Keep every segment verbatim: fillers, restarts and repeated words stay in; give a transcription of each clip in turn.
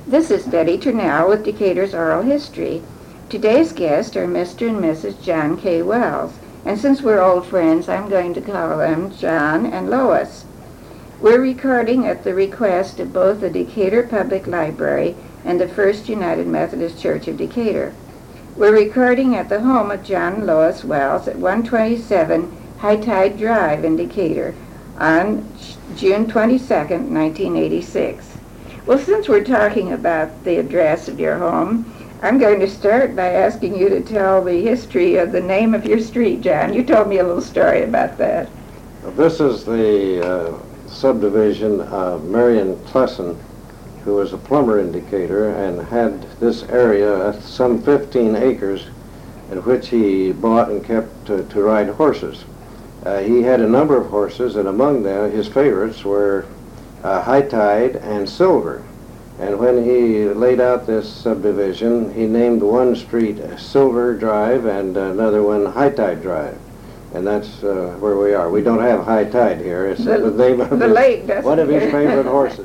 This is Betty Turnell with Decatur's Oral History. Today's guests are Mister and Missus John K. Wells, and since we're old friends, I'm going to call them John and Lois. We're recording at the request of both the Decatur Public Library and the First United Methodist Church of Decatur. We're recording at the home of John and Lois Wells at one twenty-seven High Tide Drive in Decatur on June twenty-second, nineteen eighty-six. Well, since we're talking about the address of your home, I'm going to start by asking you to tell the history of the name of your street, John. You told me a little story about that. This is the uh, subdivision of Marion Klesson, who was a plumber in Decatur and had this area, some fifteen acres, in which he bought and kept to, to ride horses. Uh, he had a number of horses, and among them, his favorites were uh, High Tide and Silver. And when he laid out this subdivision, he named one street Silver Drive and another one High Tide Drive. And that's uh, where we are. We don't have High Tide here. It's the, the name of the his, lake doesn't one of his favorite horses.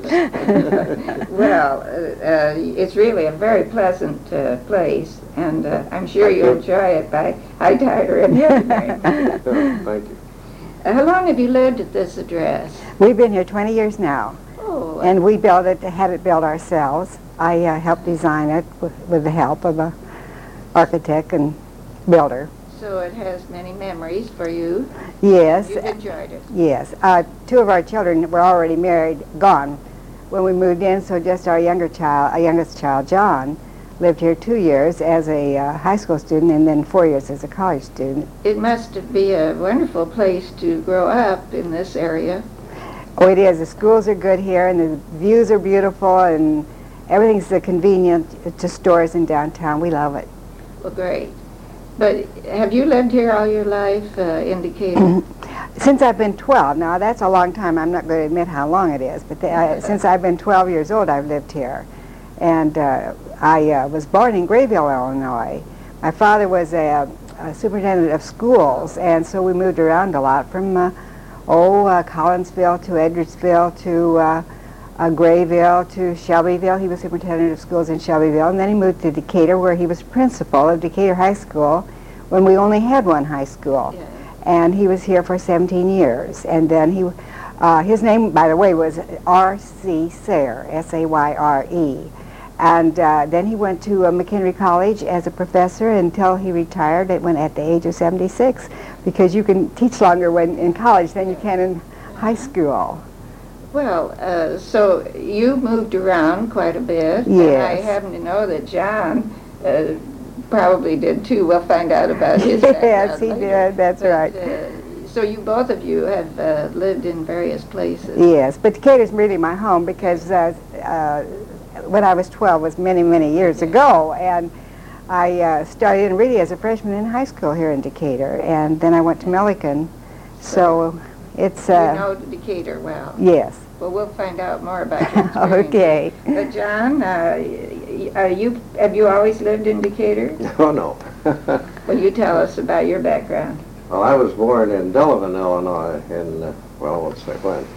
Well, uh, uh, it's really a very pleasant uh, place, and uh, I'm sure Thank you'll you. enjoy it by High Tide or any other name. Oh, thank you. Uh, how long have you lived at this address? We've been here twenty years now, Oh, and we built it, had it built ourselves. I uh, helped design it with, with the help of a architect and builder. so it has many memories for you. Yes, You've enjoyed it. yes. Uh, two of our children were already married, gone when we moved in, so just our younger child, our youngest child, John, lived here two years as a uh, high school student and then four years as a college student. It must be a wonderful place to grow up in this area. Oh, it is. The schools are good here, and the views are beautiful, and everything's uh, convenient to stores in downtown. We love it. Well, great. But have you lived here all your life uh, in Decatur? Since I've been twelve, now that's a long time. I'm not going to admit how long it is, but the, I, since I've been twelve years old, I've lived here. And uh, I uh, was born in Grayville, Illinois. My father was a, a superintendent of schools, and so we moved around a lot from, uh, oh, uh, Collinsville to Edwardsville to uh, uh, Grayville to Shelbyville. He was superintendent of schools in Shelbyville, and then he moved to Decatur, where he was principal of Decatur High School when we only had one high school. Yeah. And he was here for seventeen years. And then he, uh, his name, by the way, was R C Sayre, S A Y R E. And uh, then he went to uh, McHenry College as a professor until he retired at, when, at the age of seventy-six, because you can teach longer when in college than you can in high school. Well, uh, so you moved around quite a bit. And I Yes. happen to know that John uh, probably did too. We'll find out about his Yes, background he later. did. That's But, right. Uh, so you, both of you, have uh, lived in various places. Yes, but Decatur's really my home because uh, uh, when I was twelve was many, many years ago, and I uh, started in really as a freshman in high school here in Decatur, and then I went to Millikan, so it's, You uh, know Decatur well. yes. Well, we'll find out more about your experience. Okay. But John, uh, y- uh, you have you always lived in Decatur? Oh, no. Well, you tell us about your background. Well, I was born in Delavan, Illinois, in, uh, well, I won't say when.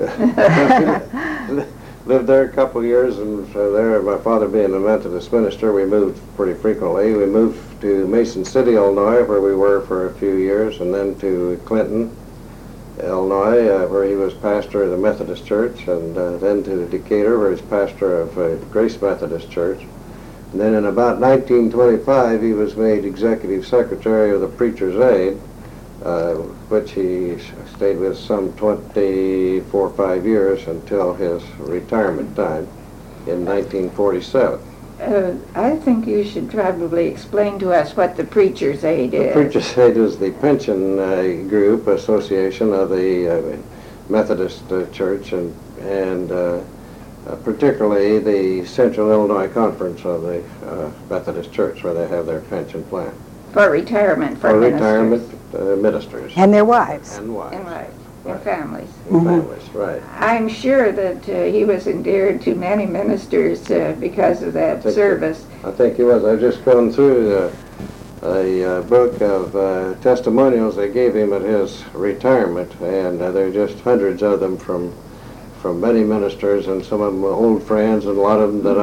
Lived there a couple of years, and uh, there, my father being a Methodist minister, we moved pretty frequently. We moved to Mason City, Illinois, where we were for a few years, and then to Clinton, Illinois, uh, where he was pastor of the Methodist Church, and uh, then to Decatur, where he's pastor of uh, Grace Methodist Church. And then in about nineteen twenty-five, he was made executive secretary of the Preacher's Aid, uh, which he stayed with some twenty-four, five years until his retirement time in nineteen forty-seven. Uh, I think you should probably explain to us what the Preacher's Aid The is. Preacher's Aid is the pension uh, group association of the uh, Methodist uh, Church, and, and uh, uh, particularly the Central Illinois Conference of the uh, Methodist Church, where they have their pension plan. For retirement for, For ministers. retirement uh, ministers. And their wives. And wives. And wives. Right. And families. And Mhm. families, right. I'm sure that uh, he was endeared to many ministers uh, because of that Thank you. service. I think he was. I've just gone through the, a uh, book of uh, testimonials they gave him at his retirement, and uh, there are just hundreds of them from from many ministers, and some of them were old friends, and a lot of them that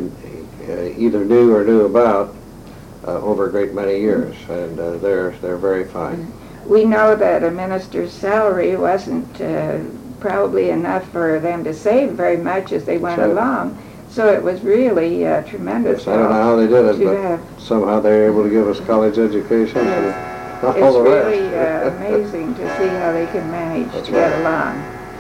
I uh, either knew or knew about uh, over a great many years, and uh, they're they're very fine. We know that a minister's salary wasn't uh, probably enough for them to save very much as they went Sure. along, so it was really uh, tremendous. Yes, I don't know how they did it, to but have. somehow they were able to give us college education and all It's the rest. really uh, amazing to see how they can manage That's to get right. along.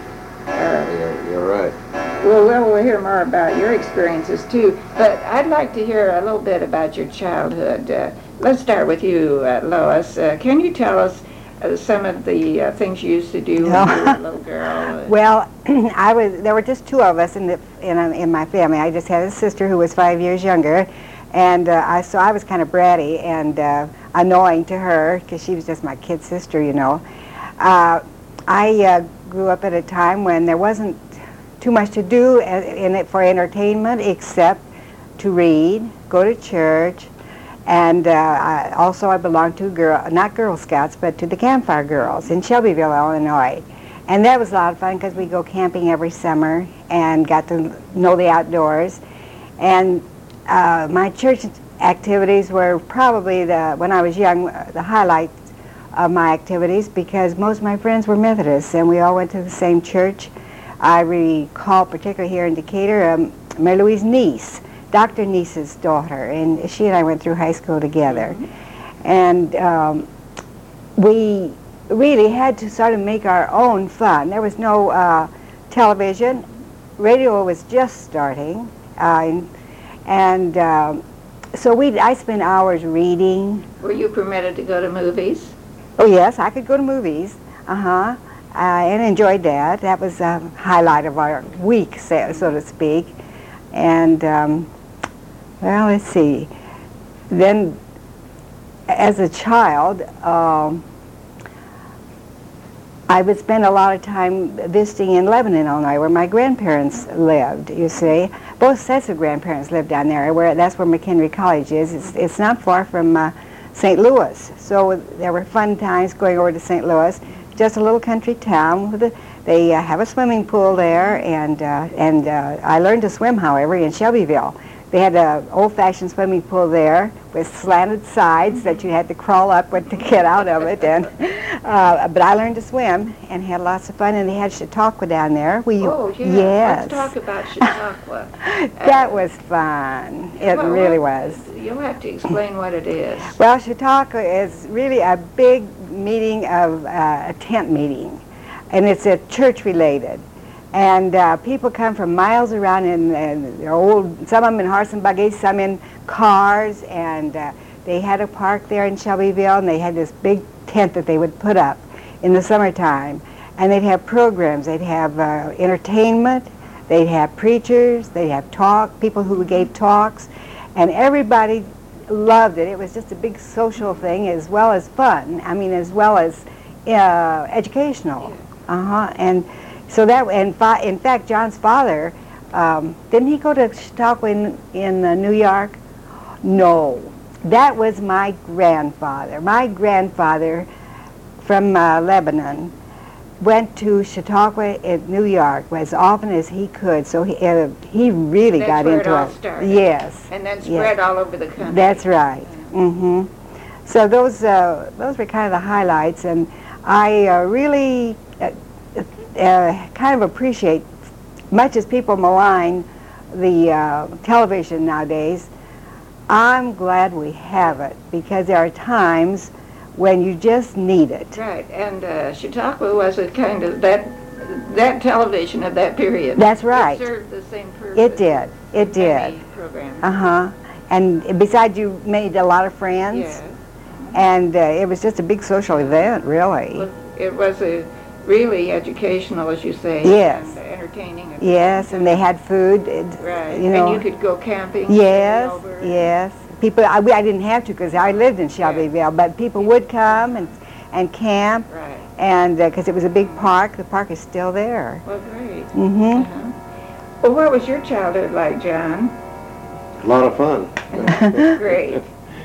Uh, You're, you're right. well, well, we'll hear more about your experiences too, but I'd like to hear a little bit about your childhood. Uh, let's start with you, uh, Lois. Uh, can you tell us uh, some of the uh, things you used to do when you were a little girl? Uh, Well, I was. There were just two of us in the in, uh, in my family. I just had a sister who was five years younger, and uh, I so I was kind of bratty and uh, annoying to her because she was just my kid sister, you know. Uh, I uh, grew up at a time when there wasn't too much to do in it for entertainment except to read, go to church, and uh, I, also I belonged to girl, not Girl Scouts, but to the Campfire Girls in Shelbyville, Illinois. And that was a lot of fun because we go camping every summer and got to know the outdoors. And uh, my church activities were probably, the when I was young, the highlights of my activities because most of my friends were Methodists and we all went to the same church. I recall, particularly here in Decatur, um, Mary Louise Neese, Doctor Neese's daughter, and she and I went through high school together. And um, we really had to sort of make our own fun. There was no uh, television. Radio was just starting. Uh, and um, so we, I spent hours reading. were you permitted to go to movies? Oh yes, I could go to movies. Uh-huh. Uh, and enjoyed that. That was a highlight of our week, so, so to speak. And, um, well, let's see. Then, as a child, um, I would spend a lot of time visiting in Lebanon, Illinois, where my grandparents lived, you see. Both sets of grandparents lived down there. Where that's where McHenry College is. It's, it's not far from uh, Saint Louis. So there were fun times going over to Saint Louis. Just a little country town. With a, they uh, have a swimming pool there, and uh, and uh, I learned to swim, however, in Shelbyville. They had an old-fashioned swimming pool there with slanted sides that you had to crawl up with to get out of it. And uh, but I learned to swim and had lots of fun. And they had Chautauqua down there. We, Oh, yeah. Yes. Let's talk about Chautauqua. That was fun. It Well, really what- was. You'll have to explain what it is. Well, Chautauqua is really a big meeting of uh, a tent meeting, and it's a church related. And uh, people come from miles around in, in their old, some of them in horse and buggies, some in cars, and uh, they had a park there in Shelbyville, and they had this big tent that they would put up in the summertime. And they'd have programs, they'd have uh, entertainment, they'd have preachers, they'd have talk, people who gave talks, and everybody loved it. It was just a big social thing as well as fun, I mean as well as uh, educational. Uh-huh. And so that, and fi in fact, John's father, um, didn't he go to Chautauqua in, in uh, New York? No, that was my grandfather. My grandfather from uh, Lebanon went to Chautauqua in New York as often as he could, so he, uh, he really That's got where it into all it. started. Yes. And then Yes. spread all over the country. That's right. Mm-hmm. So those uh, those were kind of the highlights, and I uh, really uh, uh, kind of appreciate, much as people malign the uh, television nowadays, I'm glad we have it because there are times when you just need it. Right, and uh, Chautauqua was a kind of, that that television of that period. That's right. It served the same purpose. It did. It as did. many programs. Uh-huh. And besides, you made a lot of friends. Yes. And uh, it was just a big social event, really. Well, it was a really educational, as you say. Yes. And entertaining. And Yes, and they had food. It, Right. You know. And you could go camping. Yes, stay over. yes. People, I, we- I didn't have to because I lived in Shelbyville, but people would come and and camp, Right. and because it was a big park, the park is still there. Well, great. Mm-hmm. Uh-huh. Well, what was your childhood like, John? A lot of fun. Great.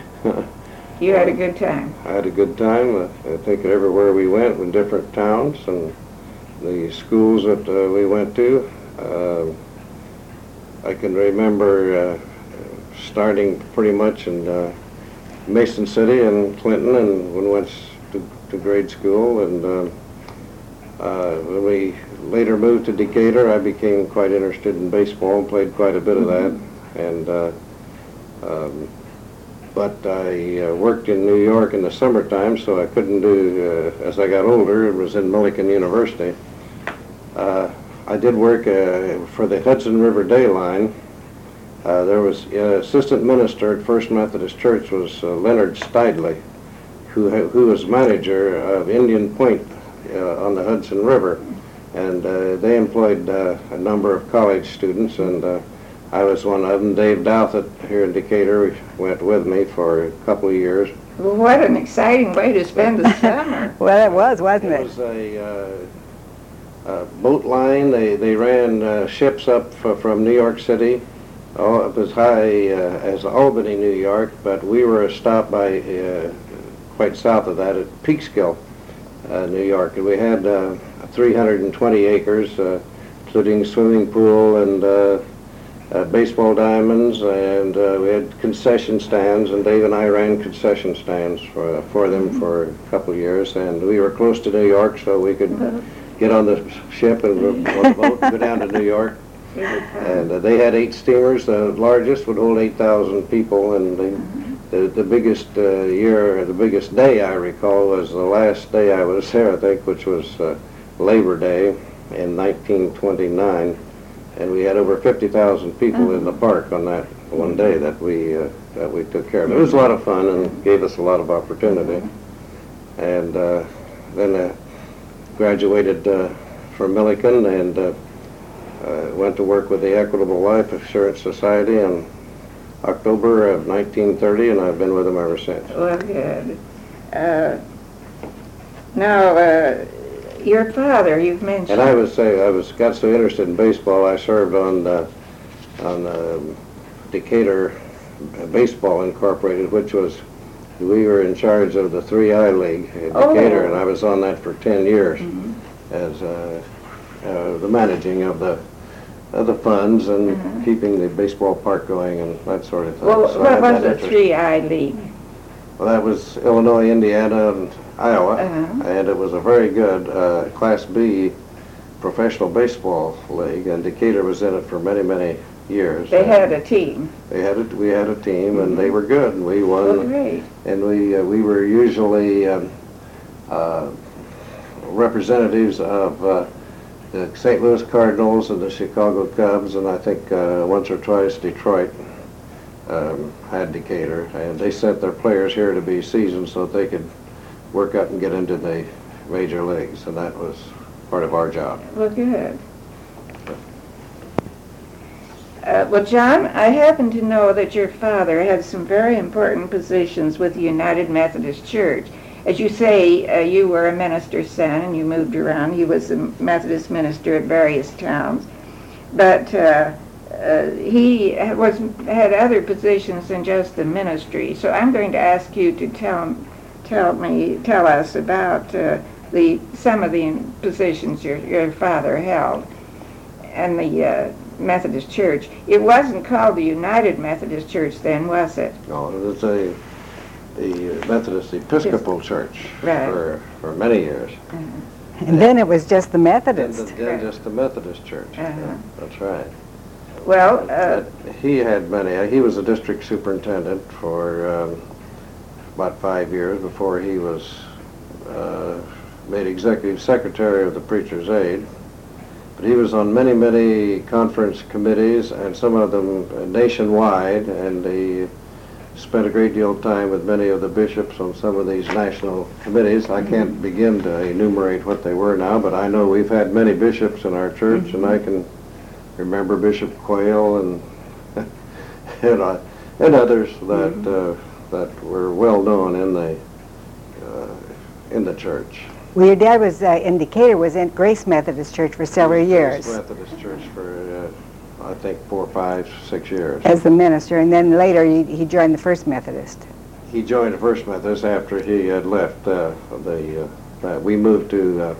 You had a good time. I had a good time. Uh, I think everywhere we went in different towns, and the schools that uh, we went to. Uh, I can remember uh, starting pretty much in uh, Mason City and Clinton, and when we went to, to grade school. And uh, uh, when we later moved to Decatur, I became quite interested in baseball and played quite a bit of that. And uh, um, but I uh, worked in New York in the summertime, so I couldn't do, uh, as I got older, it was in Millikan University. Uh, I did work uh, for the Hudson River Day Line. Uh, there was uh, assistant minister at First Methodist Church was uh, Leonard Steidley, who, who was manager of Indian Point uh, on the Hudson River. And uh, they employed uh, a number of college students, and uh, I was one of them. Dave Douthit here in Decatur went with me for a couple of years. Well, what an exciting way to spend the summer. Well, it was, wasn't It it? was a, uh, a boat line. They, they ran uh, ships up f from New York City, oh, up as high uh, as Albany, New York, but we were stopped by uh, quite south of that at Peekskill, uh, New York. And we had uh, three hundred twenty acres, uh, including swimming pool and uh, uh, baseball diamonds, and uh, we had concession stands, and Dave and I ran concession stands for, for them for a couple of years, and we were close to New York, so we could get on the ship and go on the boat and go down to New York. And uh, they had eight steamers. The largest would hold eight thousand people, and the, the, the biggest uh, year, the biggest day I recall was the last day I was there, I think, which was uh, Labor Day in nineteen twenty-nine, and we had over fifty thousand people in the park on that one day that we uh, that we took care of. It was a lot of fun and gave us a lot of opportunity. And uh, then I graduated uh, from Millikan and uh, uh, went to work with the Equitable Life Assurance Society in October of nineteen thirty, and I've been with them ever since. Well, good. Uh, now, uh, your father, you've mentioned. And I would say I was got so interested in baseball. I served on uh, on uh, Decatur Baseball Incorporated, which was we were in charge of the three I League in Decatur, Oh. and I was on that for ten years Mhm. as uh, uh, the managing of the of the funds and Mhm. keeping the baseball park going and that sort of thing. Well, So I what had was that the interest. three I League? Well, that was Illinois, Indiana, and Iowa, Uh-huh. and it was a very good uh, Class B professional baseball league, and Decatur was in it for many, many years. They And had a team. They had a, we had a team, and they were good, and we Oh, won, great. and we uh, we were usually um, uh, representatives of uh, the Saint Louis Cardinals and the Chicago Cubs, and I think uh, once or twice Detroit um, had Decatur, and they sent their players here to be seasoned so that they could work up and get into the major leagues, and that was part of our job. Well, good. Uh, well, John, I happen to know that your father had some very important positions with the United Methodist Church. As you say, uh, you were a minister's son and you moved around. He was a Methodist minister at various towns. But uh, uh, he was had other positions than just the ministry. So I'm going to ask you to tell tell me tell us about uh, the some of the positions your your father held and the uh, Methodist Church. It wasn't called the United Methodist Church then, was it? No, it was a the Methodist Episcopal Church Right. for for many years. And then it was just the Then, Methodist. the- then just the Methodist Church. Uh-huh. Yeah, that's right. Well, But, uh, uh, he had many. Uh, he was a district superintendent for um, about five years before he was uh, made executive secretary of the Preacher's Aid. But he was on many, many conference committees, and some of them uh, nationwide, and he spent a great deal of time with many of the bishops on some of these national committees. I can't begin to enumerate what they were now, but I know we've had many bishops in our church, Mm-hmm. and I can remember Bishop Quayle and and, uh, and others that Mm-hmm. uh, that were well known in the uh, in the church. Well, your dad was uh, in Decatur, was in Grace Methodist Church for several years Methodist Church for uh, I think four, five, six years. as the minister, and then later he, he joined the First Methodist. He joined the First Methodist after he had left uh, the. Uh, uh, we moved to uh,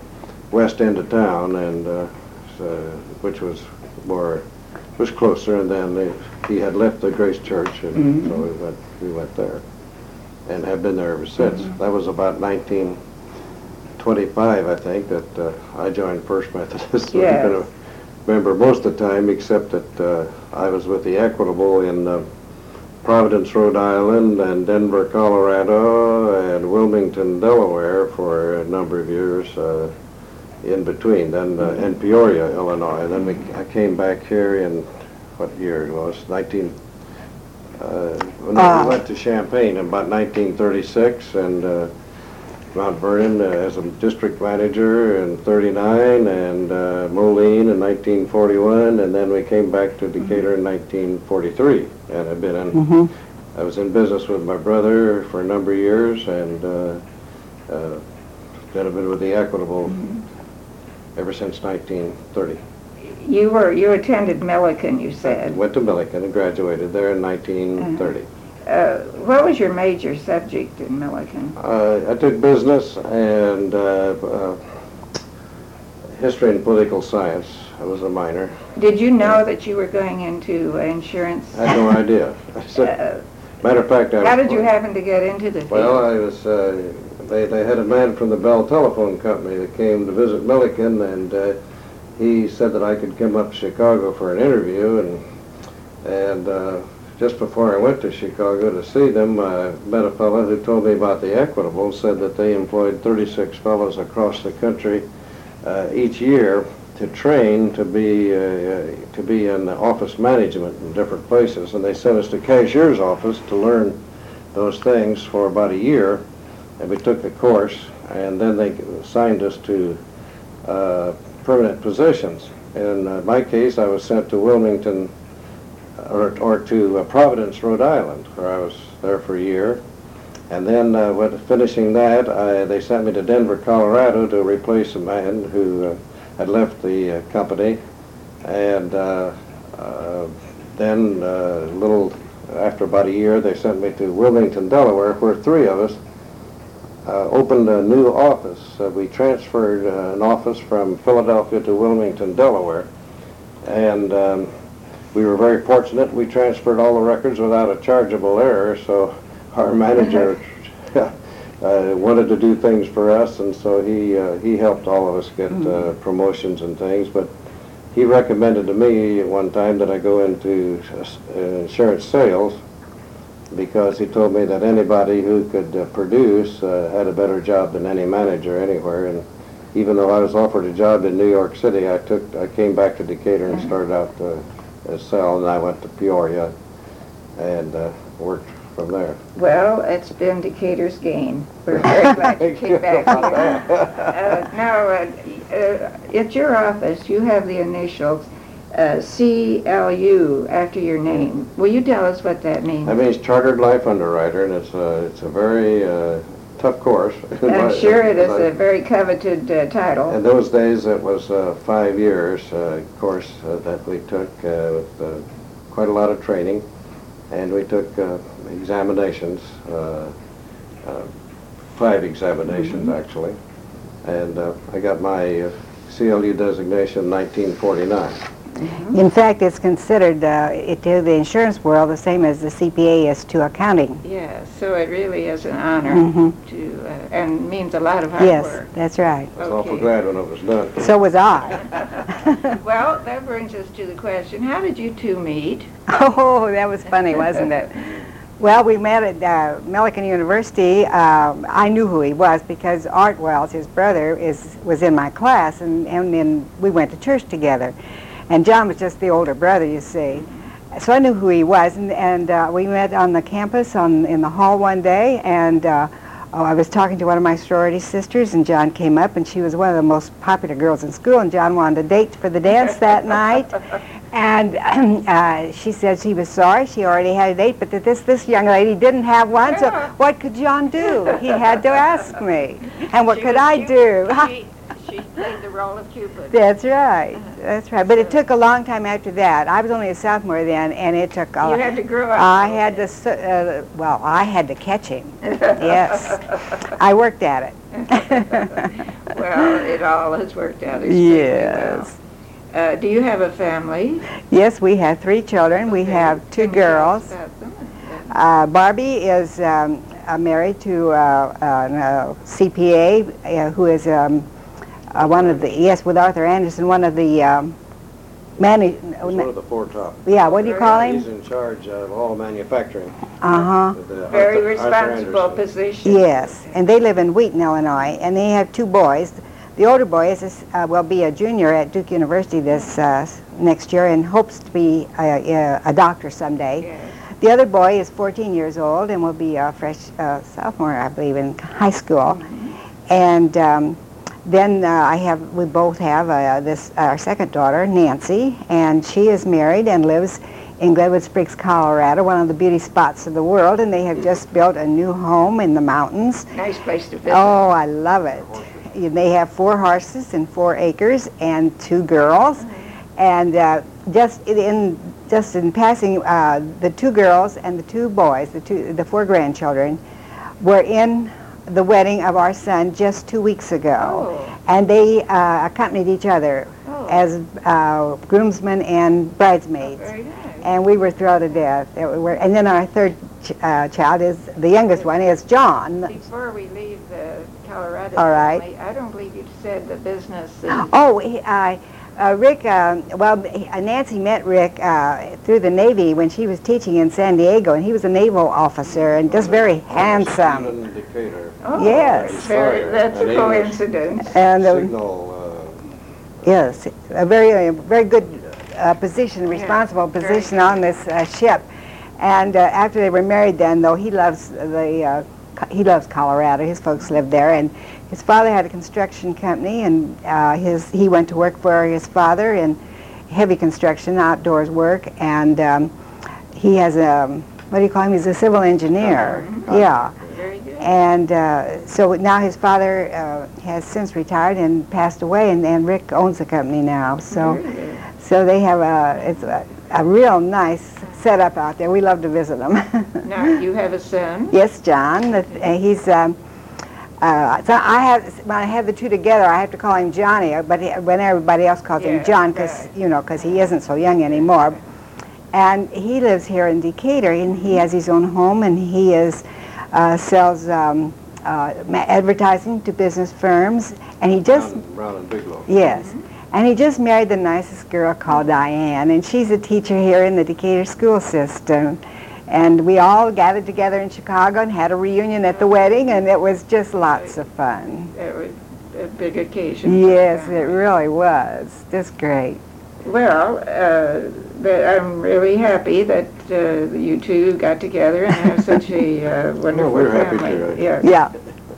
west end of town, and uh, so, which was more was closer. And then they, he had left the Grace Church, and Mhm. so we went we went there, and have been there ever since. Mhm. That was about nineteen twenty-five, I think, that uh, I joined First Methodist. So Yes. I've been a member most of the time, except that uh, I was with the Equitable in uh, Providence, Rhode Island, and Denver, Colorado, and Wilmington, Delaware for a number of years uh, in between, then uh, and Peoria, Illinois. And then we, I came back here in, what year it was, nineteen, uh, when Ah. we went to Champaign in about nineteen thirty-six, and uh, Mount Vernon uh, as a district manager in thirty-nine, and uh, Moline in nineteen forty-one, and then we came back to Decatur in nineteen forty-three. And I've been in, Mhm. I was in business with my brother for a number of years, and uh, uh, then I've been with the Equitable ever since nineteen thirty. You were, you attended Millikan, you said. Went to Millikan and graduated there in nineteen thirty. Uh, what was your major subject in Millikan? Uh, I took business and uh, uh, history and political science. I was a minor. Did you know that you were going into uh, insurance? I had no idea. I said, Uh, matter of fact, I How was, did you happen to get into the field? well, I was. Uh, they they had a man from the Bell Telephone Company that came to visit Millikan, and uh, he said that I could come up to Chicago for an interview, and and. Uh, Just before I went to Chicago to see them, I met a fellow who told me about the Equitable, said that they employed thirty-six fellows across the country uh, each year to train to be uh, to be in office management in different places, and they sent us to cashier's office to learn those things for about a year, and we took the course, and then they assigned us to uh, permanent positions. In uh, my case, I was sent to Wilmington, or, or to uh, Providence, Rhode Island, where I was there for a year. And then uh, when finishing that, I, they sent me to Denver, Colorado to replace a man who uh, had left the uh, company. And uh, uh, then uh, a little after about a year, they sent me to Wilmington, Delaware, where three of us uh, opened a new office. Uh, we transferred uh, an office from Philadelphia to Wilmington, Delaware. And um, we were very fortunate. We transferred all the records without a chargeable error, so our manager uh, wanted to do things for us, and so he uh, he helped all of us get uh, promotions and things. But he recommended to me at one time that I go into uh, insurance sales, because he told me that anybody who could uh, produce uh, had a better job than any manager anywhere. And even though I was offered a job in New York City, I took I came back to Decatur and started out uh, as sell, and I went to Peoria and uh, worked from there. Well, it's been Decatur's gain. We're very glad you came back here. Uh, now, uh, uh, at your office, you have the initials uh, C L U after your name. Will you tell us what that means? That means Chartered Life Underwriter, and it's a, it's a very uh, tough course. I'm sure it is a very coveted uh, title. In those days, it was uh, five years uh, course uh, that we took uh, with uh, quite a lot of training, and we took uh, examinations, uh, uh, five examinations Mm-hmm. actually, and uh, I got my uh, C L U designation in nineteen forty-nine. In fact, it's considered uh, it, to the insurance world the same as the C P A is to accounting. Yeah, so it really is an honor Mhm. to, uh, and means a lot of hard Yes, work. that's right. I was awful Okay. glad when it was done. So was I. Well, that brings us to the question, how did you two meet? Oh, that was funny, wasn't it? Well, we met at uh, Millikan University. Um, I knew who he was because Art Wells, his brother, is was in my class, and, and then we went to church together. And John was just the older brother, you see. So I knew who he was, and, and uh, we met on the campus on in the hall one day, and uh, oh, I was talking to one of my sorority sisters, and John came up, and she was one of the most popular girls in school, and John wanted a date for the dance that night. And uh, she said she was sorry, she already had a date, but that this, this young lady didn't have one, so what could John do? He had to ask me. And what She could was I Cupid. do? She, she played the role of Cupid. That's right, that's right. But it took a long time after that. I was only a sophomore then, and it took a You had to grow up. I had to, s- uh, well, I had to catch him. Yes. I worked at it. Well, it all has worked out extremely Yes. well. Uh, do you have a family? Yes, we have three children. We Okay. have two Can you tell us girls. about them? Uh, Barbie is um, uh, married to uh, an, uh, C P A uh, who is um, uh, one of the, yes, with Arthur Anderson, one of the um, manage. He's one of the four top. Yeah, what do you call He's him? in charge of all manufacturing. Uh-huh. with the Very Arthur- Arthur responsible Anderson. position. Yes, and they live in Wheaton, Illinois, and they have two boys. The older boy is a s uh, will be a junior at Duke University this uh, s- next year and hopes to be a, a, a doctor someday. Yes. The other boy is fourteen years old and will be a fresh uh, sophomore, I believe, in high school. And um, then uh, I have, we both have uh, this our second daughter, Nancy, and she is married and lives in Glenwood Springs, Colorado, one of the beauty spots of the world, and they have just built a new home in the mountains. Nice place to visit. Oh, I love it. They have four horses and four acres and two girls. And uh, just in just in passing, uh, the two girls and the two boys, the two the four grandchildren, were in the wedding of our son just two weeks ago, Oh. and they uh, accompanied each other Oh. as uh, groomsmen and bridesmaids. Very nice. And we were thrilled to death. It were, and then our third ch uh, child is, the youngest one is John. Before we leave the Colorado All right. family, I don't believe you said the business is... Oh, he, uh, uh, Rick, uh, well, he- uh, Nancy met Rick uh, through the Navy when she was teaching in San Diego, and he was a naval officer and just very handsome. Stephen Decatur. Oh, Yes. very- that's a An English coincidence. And uh, Signal, yes, a very, uh, very good uh, position, responsible very position good. on this uh, ship. And uh, after they were married, then though he loves the uh, co- he loves Colorado. His folks live there, and his father had a construction company, and uh, his he went to work for his father in heavy construction, outdoors work, and um, he has a what do you call him? He's a civil engineer. Uh-huh. Yeah. Very good. And uh, so now his father uh, has since retired and passed away, and, and Rick owns the company now. So, Very good. so they have a it's a, a real nice setup out there. We love to visit them. Now, you have a son. Yes, John. that- uh, He's. Um, uh, so I have when I have the two together, I have to call him Johnny, but he, when everybody else calls Yeah, him John, because right. you know, because he isn't so young anymore. And he lives here in Decatur, and he has his own home, and he is uh, sells um, uh, ma- advertising to business firms, and he just Brown, Brown and Bigelow. yes, and he just married the nicest girl called Diane, and she's a teacher here in the Decatur school system. And we all gathered together in Chicago and had a reunion at the wedding, and it was just lots of fun. That was a big occasion. for Yes, the it family. really was. Just great. Well, uh, that I'm really happy that uh, you two got together and have such a uh, wonderful we're happy family. too, right? Yes. Yeah.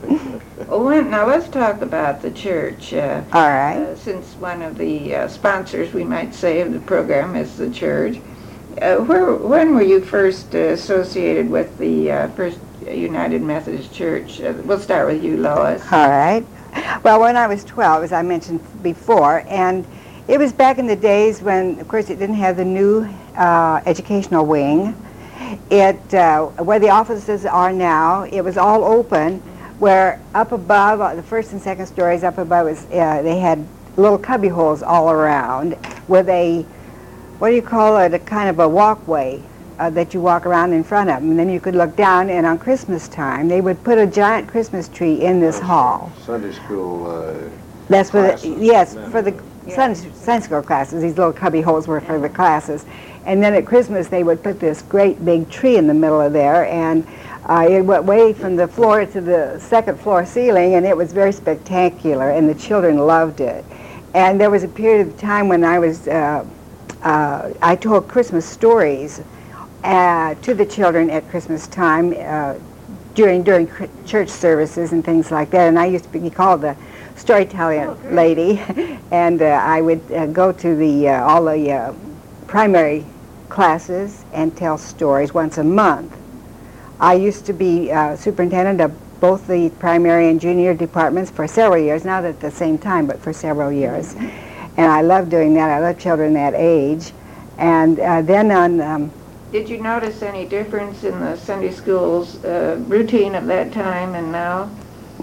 Oh, well, now let's talk about the church. Uh, All right. uh, since one of the uh, sponsors, we might say, of the program is the church, uh, where, when were you first uh, associated with the uh, First United Methodist Church? Uh, we'll start with you, Lois. All right. Well, when I was twelve, as I mentioned before, and it was back in the days when, of course, it didn't have the new uh, educational wing. It, uh, where the offices are now, it was all open, where up above, uh, the first and second stories up above, was, uh, they had little cubby holes all around with a, what do you call it, a kind of a walkway uh, that you walk around in front of them. And then you could look down, and on Christmas time, they would put a giant Christmas tree in this hall. Sunday school. Uh, That's for the, Classes. yes, Yeah. for the Yeah. Sunday, Sunday school classes. These little cubby holes were for the classes. And then at Christmas, they would put this great big tree in the middle of there, and uh, it went way from the floor to the second floor ceiling, and it was very spectacular, and the children loved it. And there was a period of time when I was, uh, uh, I told Christmas stories uh, to the children at Christmas time uh, during during cr- church services and things like that. And I used to be called the storytelling Oh, great. lady, and uh, I would uh, go to the uh, all the uh, primary classes and tell stories once a month. I used to be uh, superintendent of both the primary and junior departments for several years, not at the same time, but for several years. And I love doing that. I love children that age. And uh, then on, um, Did you notice any difference in the Sunday school's uh, routine at that time and now?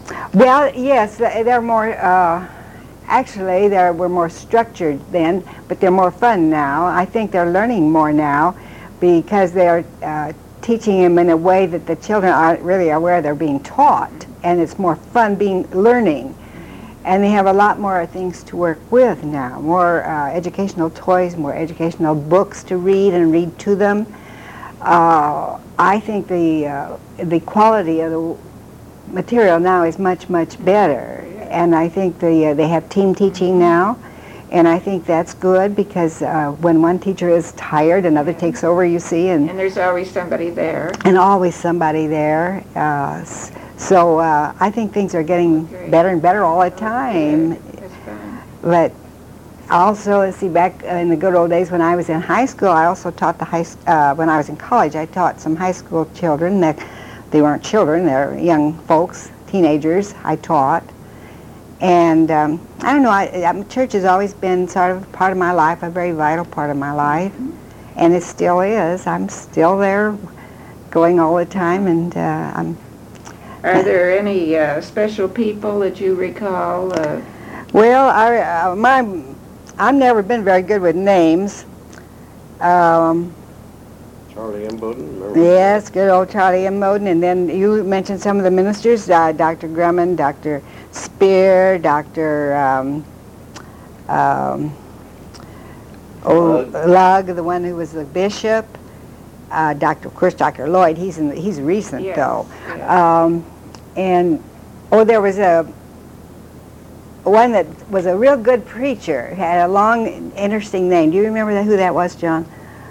Well, yes, th- they're more, uh, actually, they were more structured then, but they're more fun now. I think they're learning more now because they're uh, teaching them in a way that the children aren't really aware they're being taught, and it's more fun being learning. And they have a lot more things to work with now, more uh, educational toys, more educational books to read and read to them. Uh, I think the uh, the quality of the material now is much, much better. And I think the, uh, they have team teaching now, and I think that's good because uh, when one teacher is tired, another takes over, you see, and, And there's always somebody there. and always somebody there. Uh, s- so uh, I think things are getting Great. better and better all the time. That's fine. But also, let's see, back in the good old days when I was in high school, I also taught the high, s- uh, when I was in college, I taught some high school children. That they weren't children, they're young folks, teenagers, I taught. And um, I don't know, I, I, church has always been sort of part of my life, a very vital part of my life. And it still is. I'm still there going all the time, and uh, I'm Are there any uh, special people that you recall? Uh, Well, I, uh, my, I've never been very good with names. Um, Charlie M. Bowden? remember? yes, good old Charlie M. Moden. And then you mentioned some of the ministers, uh, Doctor Grumman, Doctor Spear, Doctor Um, um, oh, Lugg. Lugg, the one who was the bishop. Uh, Doctor, of course, Doctor Lloyd. He's in, he's recent Yes, though. yes. Um, and oh, there was a one that was a real good preacher, had a long, interesting name. Do you remember that, who that was, John?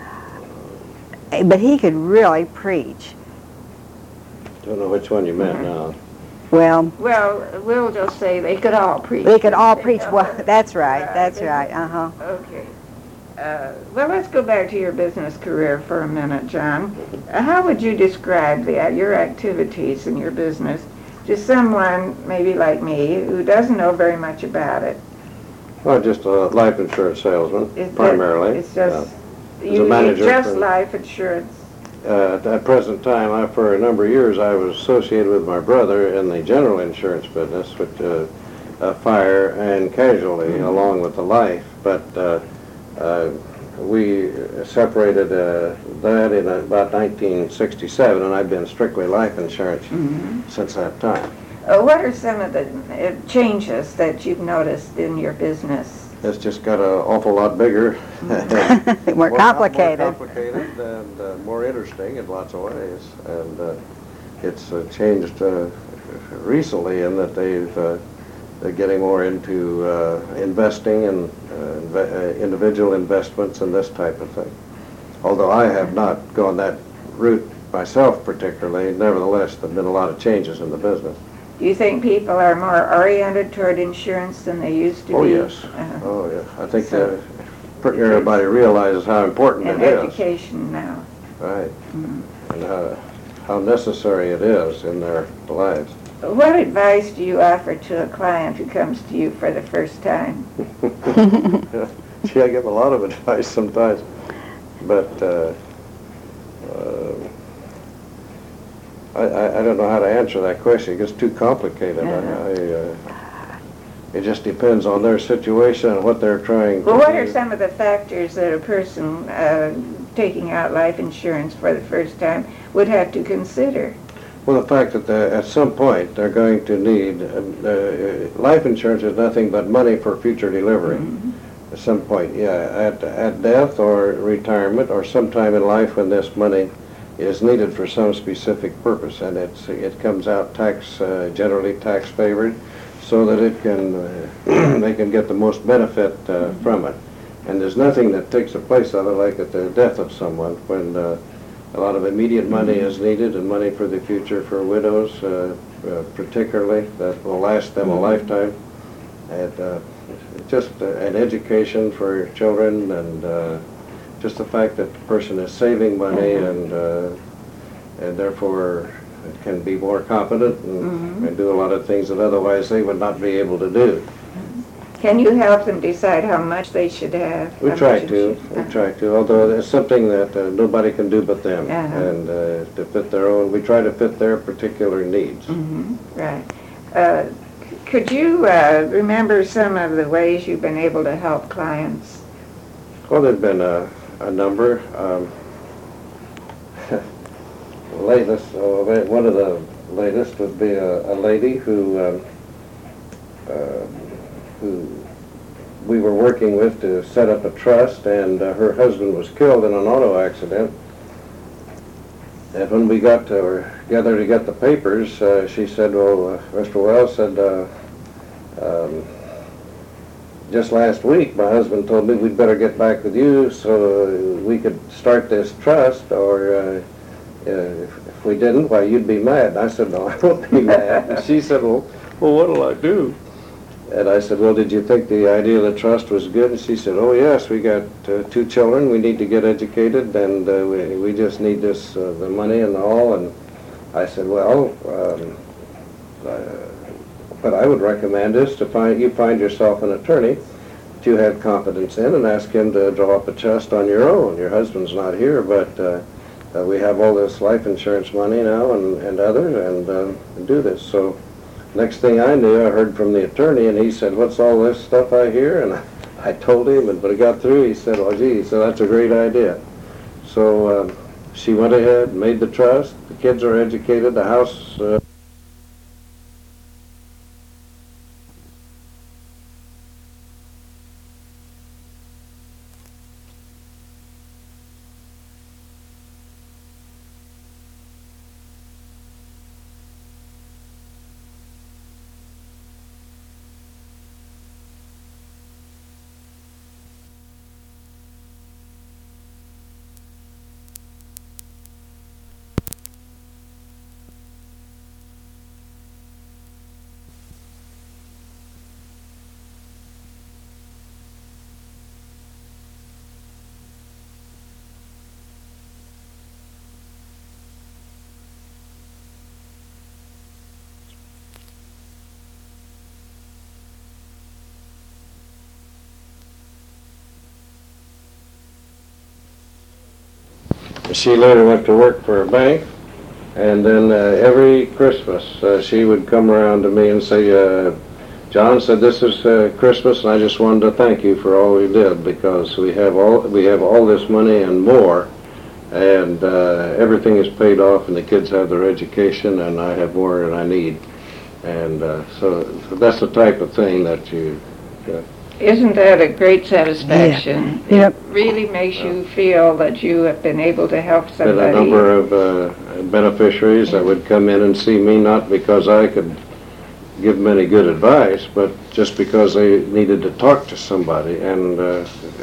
Eh, But he could really preach. Don't know which one you meant now. Well, well, we'll just say they could all preach. they could all preach well. That's right, that's Right. right, uh-huh. Okay. Uh, well, let's go back to your business career for a minute, John. Uh, how would you describe the, uh, your activities in your business to someone, maybe like me, who doesn't know very much about it? Well, just a life insurance salesman, Is that- primarily. It's just, as a you, you manager just for- life insurance. Uh, At that present time, I, for a number of years, I was associated with my brother in the general insurance business, which uh, uh, fire and casualty, along with the life. But uh, uh, we separated uh, that in about nineteen sixty-seven, and I've been strictly life insurance since that time. Uh, what are some of the uh, changes that you've noticed in your business? It's just got an awful lot bigger. More complicated. More complicated and uh, more interesting in lots of ways. And uh, it's uh, changed uh, recently in that they've, uh, they're getting more into uh, investing and uh, inve- uh, individual investments and this type of thing. Although I have not gone that route myself particularly, nevertheless, there have been a lot of changes in the business. Do you think people are more oriented toward insurance than they used to Oh, be? yes. Uh, Oh, yeah. I think So- that pretty everybody realizes how important and it is. education now. Right. And uh, how necessary it is in their lives. What advice do you offer to a client who comes to you for the first time? Gee, I give a lot of advice sometimes, but uh, uh, I, I, I don't know how to answer that question. It gets too complicated. I, I, uh, it just depends on their situation and what they're trying Well, to what do. are some of the factors that a person uh, taking out life insurance for the first time would have to consider? Well, the fact that they, at some point they're going to need, uh, uh, life insurance is nothing but money for future delivery. At some point, yeah, at, at death or retirement or sometime in life when this money is needed for some specific purpose, and it's, it comes out tax, uh, generally tax favored, so that it can, uh, they can get the most benefit uh, from it. And there's nothing that takes the place of it like at the death of someone, when uh, a lot of immediate money is needed and money for the future for widows, uh, uh, particularly, that will last them a lifetime. And uh, just uh, an education for children, and uh, just the fact that the person is saving money and uh, and therefore can be more competent and, and do a lot of things that otherwise they would not be able to do. Can you help them decide how much they should have? We How try much to, it should- we try to, although it's something that uh, nobody can do but them, Uh-huh. and uh, to fit their own, we try to fit their particular needs. Mhm, right. Uh, could you uh, remember some of the ways you've been able to help clients? Well, there've been a, a number. Um, latest, uh, one of the latest would be a, a lady who um, uh, who we were working with to set up a trust, and uh, her husband was killed in an auto accident. And when we got together to get the papers, uh, she said, well, uh, Mister Wells said, uh, um, just last week my husband told me we'd better get back with you so we could start this trust, or uh, uh, if, if we didn't, why, you'd be mad. And I said, no, I won't be mad. And she said, well, well, what'll I do? And I said, well, did you think the idea of the trust was good? And she said, oh, yes, we got uh, two children. We need to get educated, and uh, we, we just need this, uh, the money and all. And I said, well, um, uh, what I would recommend is to find, you find yourself an attorney that you have confidence in, and ask him to draw up a trust on your own. Your husband's not here, but uh, uh, we have all this life insurance money now and, and others, and uh, do this. So next thing I knew, I heard from the attorney, and he said, what's all this stuff I hear? And I, I told him, and but it got through. He said, well, gee, so that's a great idea. So um, she went ahead, made the trust. The kids are educated. The house... Uh, She later went to work for a bank, and then uh, every Christmas uh, she would come around to me and say, uh, John said, this is uh, Christmas, and I just wanted to thank you for all you did, because we have all we have all this money and more, and uh, everything is paid off, and the kids have their education, and I have more than I need. And uh, so that's the type of thing that you... Uh, Isn't that a great satisfaction? Yeah. Yep. It really makes you feel that you have been able to help Been somebody. a number of uh, beneficiaries that would come in and see me, not because I could give them any good advice, but just because they needed to talk to somebody, and uh,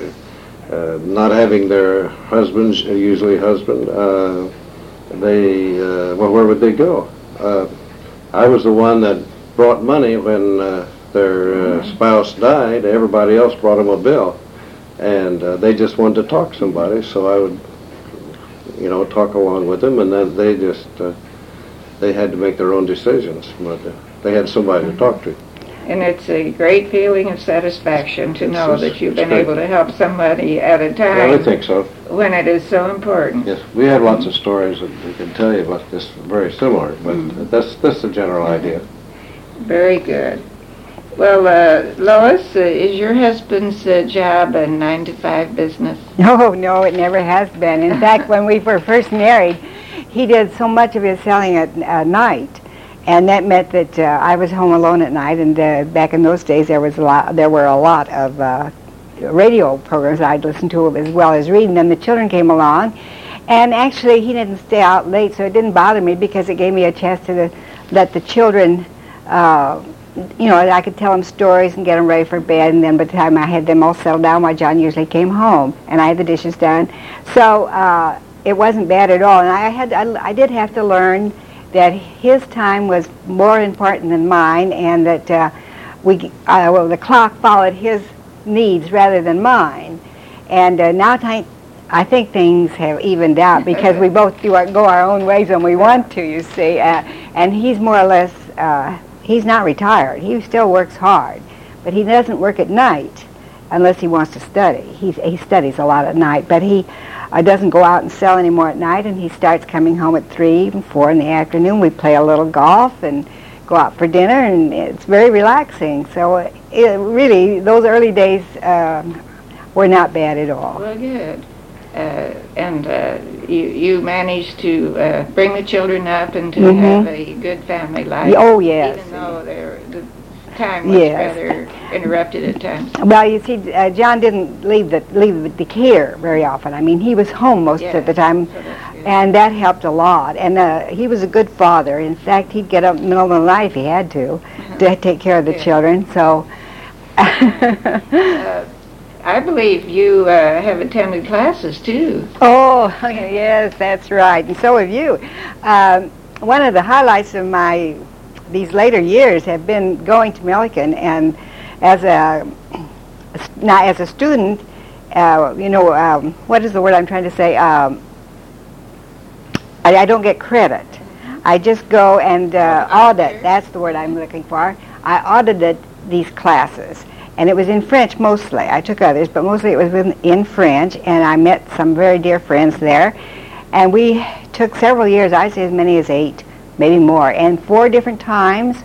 uh, not having their husbands, usually husband, uh, they, uh, well, where would they go? Uh, I was the one that brought money when uh, their uh, spouse died. Everybody else brought them a bill, and uh, they just wanted to talk to somebody, so I would, you know, talk along with them, and then they just, uh, they had to make their own decisions, but uh, they had somebody to talk to. And it's a great feeling of satisfaction to know It's- that you've it's been great. able to help somebody at a Well, I time think so. when it is so important. Yes, we have lots of stories that we can tell you about this, very similar, but Mm. that's, that's the general idea. Very good. Well, uh, Lois, uh, is your husband's uh, job a nine to five business? No, no, it never has been. In fact, when we were first married, he did so much of his selling at uh, night, and that meant that uh, I was home alone at night. And uh, back in those days, there was a lot. There were a lot of uh, radio programs I'd listen to as well as reading them. The children came along, and actually, he didn't stay out late, so it didn't bother me because it gave me a chance to the, let the children. Uh, You know, I could tell them stories and get them ready for bed, and then by the time I had them all settled down, my John usually came home, and I had the dishes done. So uh, it wasn't bad at all, and I had I, I did have to learn that his time was more important than mine, and that uh, we uh, well the clock followed his needs rather than mine. And uh, now I, I think things have evened out because we both do our, go our own ways when we want to. You see, uh, and he's more or less. Uh, He's not retired. He still works hard, but he doesn't work at night unless he wants to study. He, he studies a lot at night, but he uh, doesn't go out and sell anymore at night, and he starts coming home at three and four in the afternoon. We play a little golf and go out for dinner, and it's very relaxing. So it, really, those early days um, were not bad at all. Well, good. Uh, and uh, you you managed to uh, bring the children up and to Mhm. have a good family life. Oh, yes. Even though they're, the time was Yes. rather interrupted at times. Well, you see, uh, John didn't leave the leave the care very often. I mean, he was home most Yeah, of the time, so that's good. and that helped a lot. And uh, he was a good father. In fact, he'd get up in the middle of the night if he had to to take care of the Yeah. children. So. Uh, I believe you uh, have attended classes too. Oh, yes, that's right, and so have you. Um, one of the highlights of my these later years have been going to Millikan, and as a now as a student, uh, you know, um, what is the word I'm trying to say? Um, I, I don't get credit. I just go and uh, audit. That's the word I'm looking for. I audited these classes. And it was in French mostly. I took others, but mostly it was in, in French, and I met some very dear friends there. And we took several years, I'd say as many as eight, maybe more. And four different times,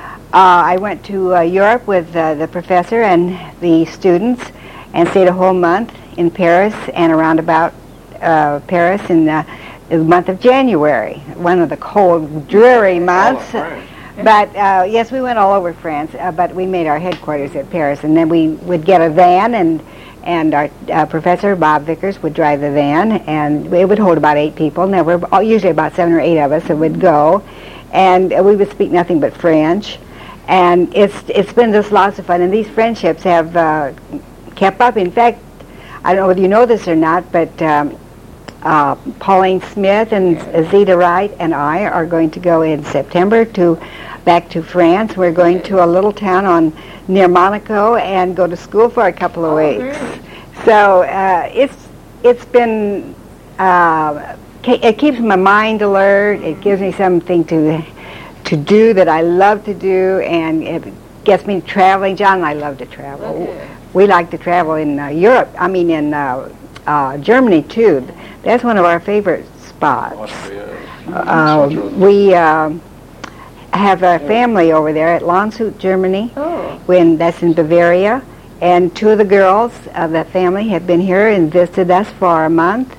uh, I went to uh, Europe with uh, the professor and the students and stayed a whole month in Paris and around about uh, Paris in the, the month of January, one of the cold, dreary months. But, uh, yes, we went all over France, uh, but we made our headquarters at Paris. And then we would get a van, and and our uh, professor, Bob Vickers, would drive the van, and it would hold about eight people. And there were usually about seven or eight of us that would go. And uh, we would speak nothing but French. And it's it's been just lots of fun. And these friendships have uh, kept up. In fact, I don't know whether you know this or not, but um, uh, Pauline Smith and Zeta Wright and I are going to go in September to back to France. We're going to a little town on near Monaco and go to school for a couple of Oh, weeks. great. So uh, it's it's been uh, ke- it keeps my mind alert. It gives me something to to do that I love to do, and it gets me traveling. John and I love to travel. Okay. We like to travel in uh, Europe. I mean in uh, uh, Germany too. That's one of our favorite spots. Austria. Uh, we. Um, have a family over there at Landshut, Germany, Oh, when that's in Bavaria, and two of the girls of the family have been here and visited us for a month,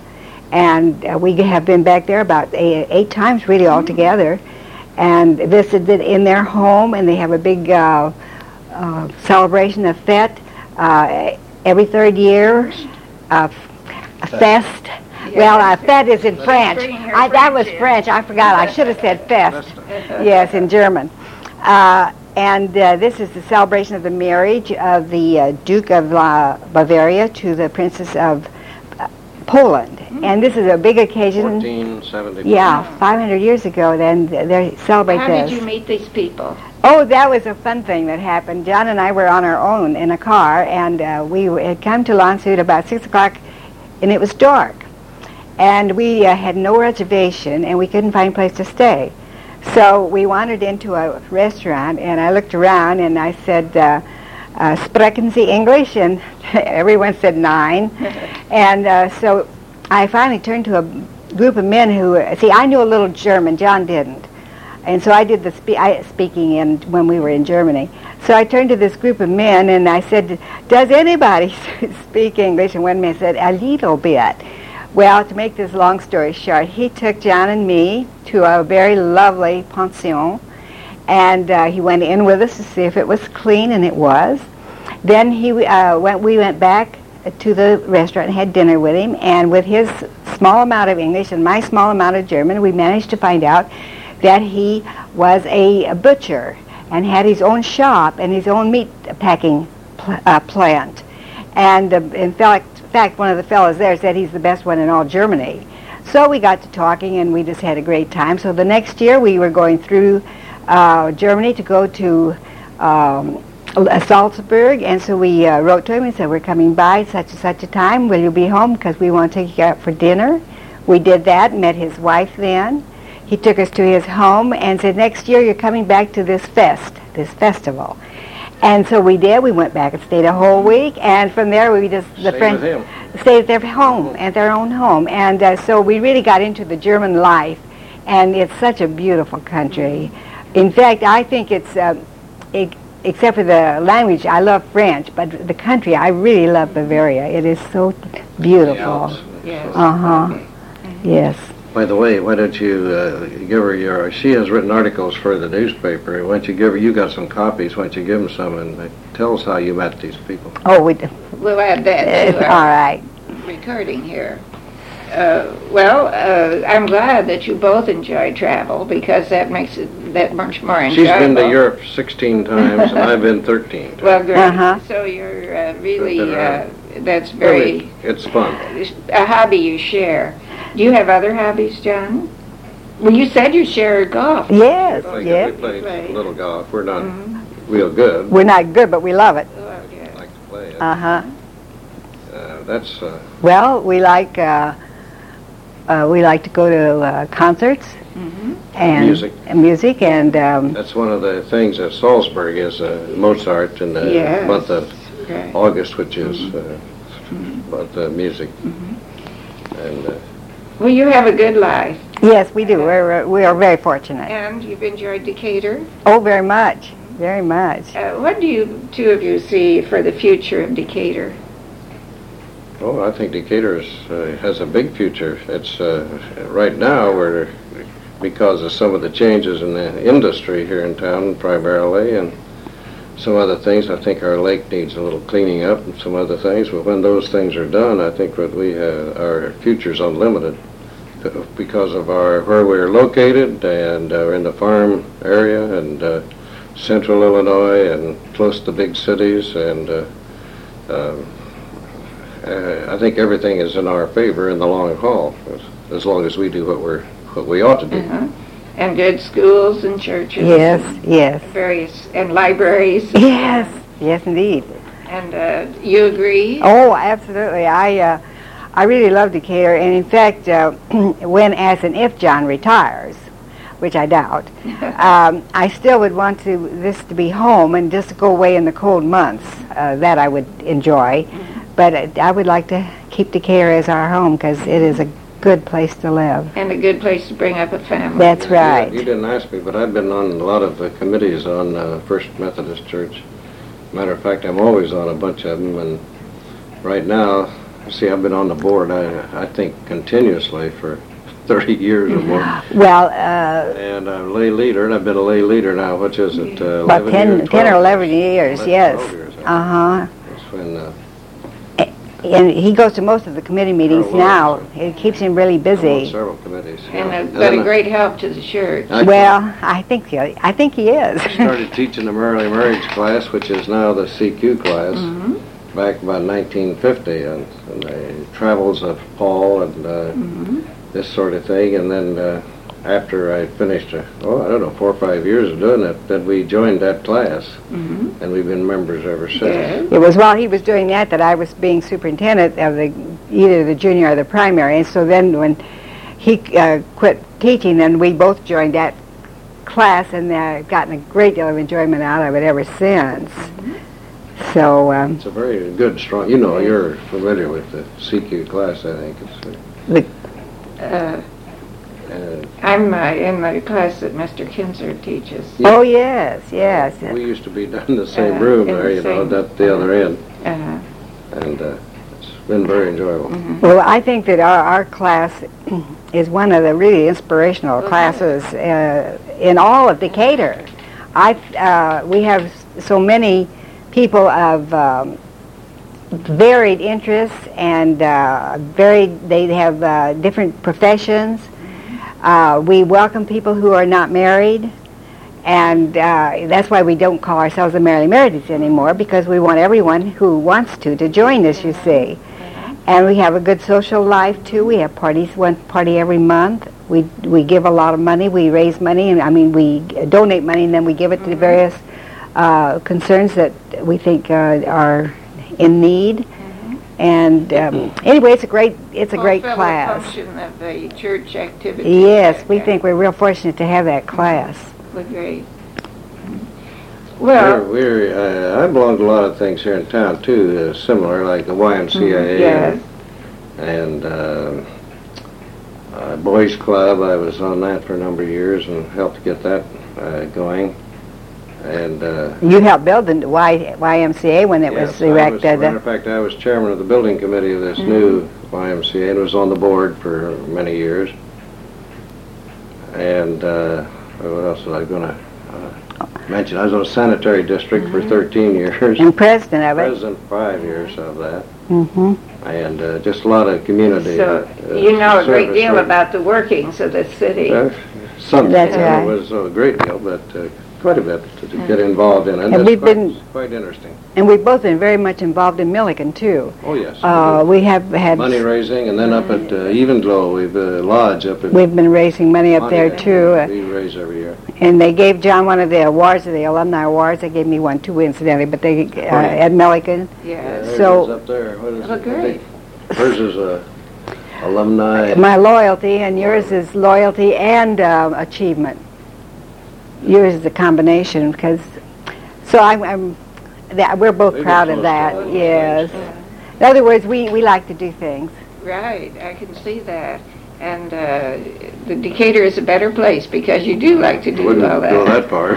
and uh, we have been back there about eight, eight times really altogether, and visited in their home, and they have a big uh, uh, celebration of Fête uh, every third year, uh, a fest. Well, uh, fête is in French. bringing her I, that was French in. French. I forgot. I should have said fest. Yes, in German. Uh, and uh, this is the celebration of the marriage of the uh, Duke of uh, Bavaria to the Princess of uh, Poland. And this is a big occasion. fourteen seventy. Yeah, five hundred years ago then they celebrate how this. did you meet these people? Oh, that was a fun thing that happened. John and I were on our own in a car, and uh, we had come to Landshut about six o'clock, and it was dark. And we uh, had no reservation, and we couldn't find a place to stay. So we wandered into a restaurant, and I looked around, and I said, uh, uh, "Sprechen Sie English?" And everyone said nine. And uh, so I finally turned to a group of men who, see, I knew a little German. John didn't. And so I did the spe- I, speaking in when we were in Germany. So I turned to this group of men, and I said, "Does anybody speak English?" And one man said, "A little bit." Well, to make this long story short, he took John and me to a very lovely pension, and uh, he went in with us to see if it was clean, and it was. Then he uh, went. We went back to the restaurant and had dinner with him, and with his small amount of English and my small amount of German, we managed to find out that he was a, a butcher and had his own shop and his own meat packing pl- uh, plant. And uh, in fact, in fact, one of the fellows there said he's the best one in all Germany. So we got to talking, and we just had a great time. So the next year, we were going through uh, Germany to go to um, Salzburg, and so we uh, wrote to him and said, "We're coming by such and such a time. Will you be home? Because we want to take you out for dinner." We did that, met his wife then. He took us to his home and said, "Next year, you're coming back to this fest, this festival." And so we did. We went back and stayed a whole week, and from there we just the Stayed friends with him. stayed at their home, at their own home, and uh, so we really got into the German life, and it's such a beautiful country. In fact, I think it's, uh, e- except for the language, I love French, but the country, I really love Bavaria. It is so beautiful. Yes. Uh-huh. Yes. By the way, why don't you uh, give her your, she has written articles for the newspaper. Why don't you give her, you got some copies, why don't you give them some and uh, tell us how you met these people. Oh, we do. We'll add that to All our right. recording here. Uh, well, uh, I'm glad that you both enjoy travel because that makes it that much more enjoyable. She's been to Europe sixteen times and I've been thirteen times. Well, great. Uh-huh. So you're uh, really, Been uh, around. that's very, Really, it's fun. a hobby you share. Do you have other hobbies, John? Well, you said you share golf. Yes, Like, yes. We play Play. a little golf. We're not Mhm. real good. We're not good, but we love it. Oh, yeah. We like to play it. Uh-huh. Uh, that's, uh, Well, we like, uh, uh, we like to go to uh, concerts Mhm. and Music. and music and um, that's one of the things at Salzburg is uh, Mozart in the Yes. month of Right. August, which is uh, about uh, music. Mm-hmm. And uh, Well, you have a good life, yes, we do. We're we are very fortunate. and you've enjoyed Decatur. Oh, very much, very much. Uh, what do you two of you see for the future of Decatur? oh, I think Decatur is, uh, has a big future. It's uh, right now we're because of some of the changes in the industry here in town primarily, and some other things. I think our lake needs a little cleaning up and some other things. But when those things are done, I think that we have, our future's unlimited because of our where we're located and uh, in the farm area and uh, central Illinois and close to big cities, and uh, um, uh, I think everything is in our favor in the long haul, as, as long as we do what we're what we ought to do. Uh-huh. And good schools and churches. Yes, and yes, various and libraries. yes, yes, indeed. And uh, you agree? Oh, absolutely. I uh, I really love Decatur, and in fact, uh, when as and if John retires, which I doubt, um, I still would want to this to be home and just go away in the cold months. Uh, that I would enjoy, but uh, I would like to keep Decatur as our home because it is a good place to live. And a good place to bring up a family. That's right. You, you didn't ask me, but I've been on a lot of uh, committees on uh, First Methodist Church. Matter of fact, I'm always on a bunch of them, and right now, see, I've been on the board, I, I think, continuously for thirty years or more. Well, uh, And I'm lay leader, and I've been a lay leader now, which is it, uh, about eleven ten, years, ten or twelve eleven years, eleven, yes. twelve years, I think. Uh-huh. That's when, uh, And he goes to most of the committee meetings Oh, well, now. It keeps him really I'm on busy. several committees. And yeah. uh, And but then a I- great help to the church. I- Well, I think he, I think he is. I started teaching the early marriage class, which is now the C Q class, Mhm. back about nineteen fifty, and, and the travels of Paul and uh, Mhm. this sort of thing. And then uh, after I finished, uh, oh, I don't know, four or five years of doing it, then we joined that class, Mhm. and we've been members ever since. Good. It was while he was doing that that I was being superintendent of the either the junior or the primary. And so then when he uh, quit teaching, then we both joined that class and uh, gotten a great deal of enjoyment out of it ever since. So, um, It's a very good, strong, you know, you're familiar with the C Q class, I think. It's, uh, the, Uh, uh, I'm uh, in the class that Mister Kinzer teaches. Yeah. oh yes, yes. we used to be down in the same Uh, room in the there, you know, same- at the other end, Uh, and uh, it's been very enjoyable. Well, I think that our, our class is one of the really inspirational Okay. classes uh, in all of Decatur. I uh, we have so many people of um, varied interests and uh, varied. They have uh, different professions. Uh, we welcome people who are not married. And uh, that's why we don't call ourselves the Merrily Marrieds anymore, because we want everyone who wants to to join us, you see. And we have a good social life, too. We have parties, one party every month. We we give a lot of money. We raise money, and I mean, we donate money, and then we give it to various uh, concerns that we think uh, are in need. And um, anyway, it's a great it's a great fulfill the class. function of the church activity. Yes, we think we're real fortunate to have that class. We're great. We're, Well, we're, uh, I belong to a lot of things here in town too, uh, similar, like the Y M C A yes. and uh, uh, Boys Club. I was on that for a number of years and helped get that uh, going. And uh, You helped build the Y- YMCA when it yes, was I was, erected. as a matter of fact, I was chairman of the building committee of this Mm-hmm. new Y M C A and was on the board for many years. And uh, what else was I going to uh, mention? I was on a sanitary district Mm-hmm. for thirteen years. And president of it. President five years of that. Mm-hmm. And uh, just a lot of community. So uh, you know a great service deal work. about the workings of the city. Uh, Something. That's Uh, right. It was a great deal, but uh, quite a bit to, to get involved in. And, And it's we've quite, been- quite interesting. And we've both been very much involved in Milliken, too. Oh, yes. Uh, we have had, Money raising, and then up at uh, Evenslow, we've uh, lodge up at we've been raising money up there, Pontiac. too. Uh, We raise every year. And they gave John one of the awards, the alumni awards. They gave me one, too, incidentally, but they, uh, at Milliken. Yes. There it So- is up there. What is Oh, it? I great. think Hers is a alumni. My loyalty, and yours is loyalty and uh, achievement. Yours is a combination, because, so I'm, I'm that, we're both We've been proud of close that, to all those yes. Yeah. In other words, we, we like to do things. Right, I can see that. And uh, the Decatur is a better place because you do like to do Wouldn't all go that. that far.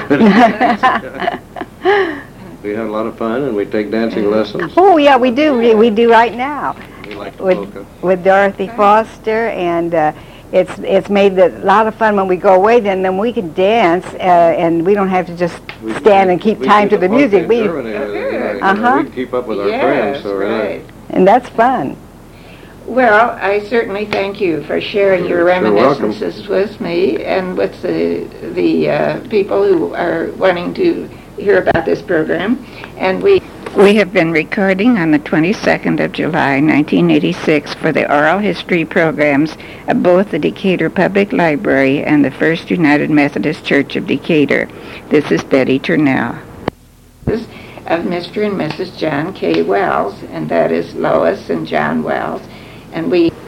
We have a lot of fun, and we take dancing lessons. Oh, yeah, we do, we, we do right now. We like the with polka. with Dorothy Foster, and uh, it's it's made a lot of fun when we go away. Then then we can dance, uh, and we don't have to just We- stand and keep we time to did the polka music. in We Germany with it, you know, you know, Uh-huh. We keep up with our Yes, friends. So, uh, right. and that's fun. Well, I certainly thank you for sharing your You're welcome. reminiscences with me and with the the uh, people who are wanting to hear about this program. And we we have been recording on the twenty-second of July, nineteen eighty-six, for the oral history programs of both the Decatur Public Library and the First United Methodist Church of Decatur. This is Betty Turnell. This is of Mister and Missus John K. Wells, and that is Lois and John Wells. And we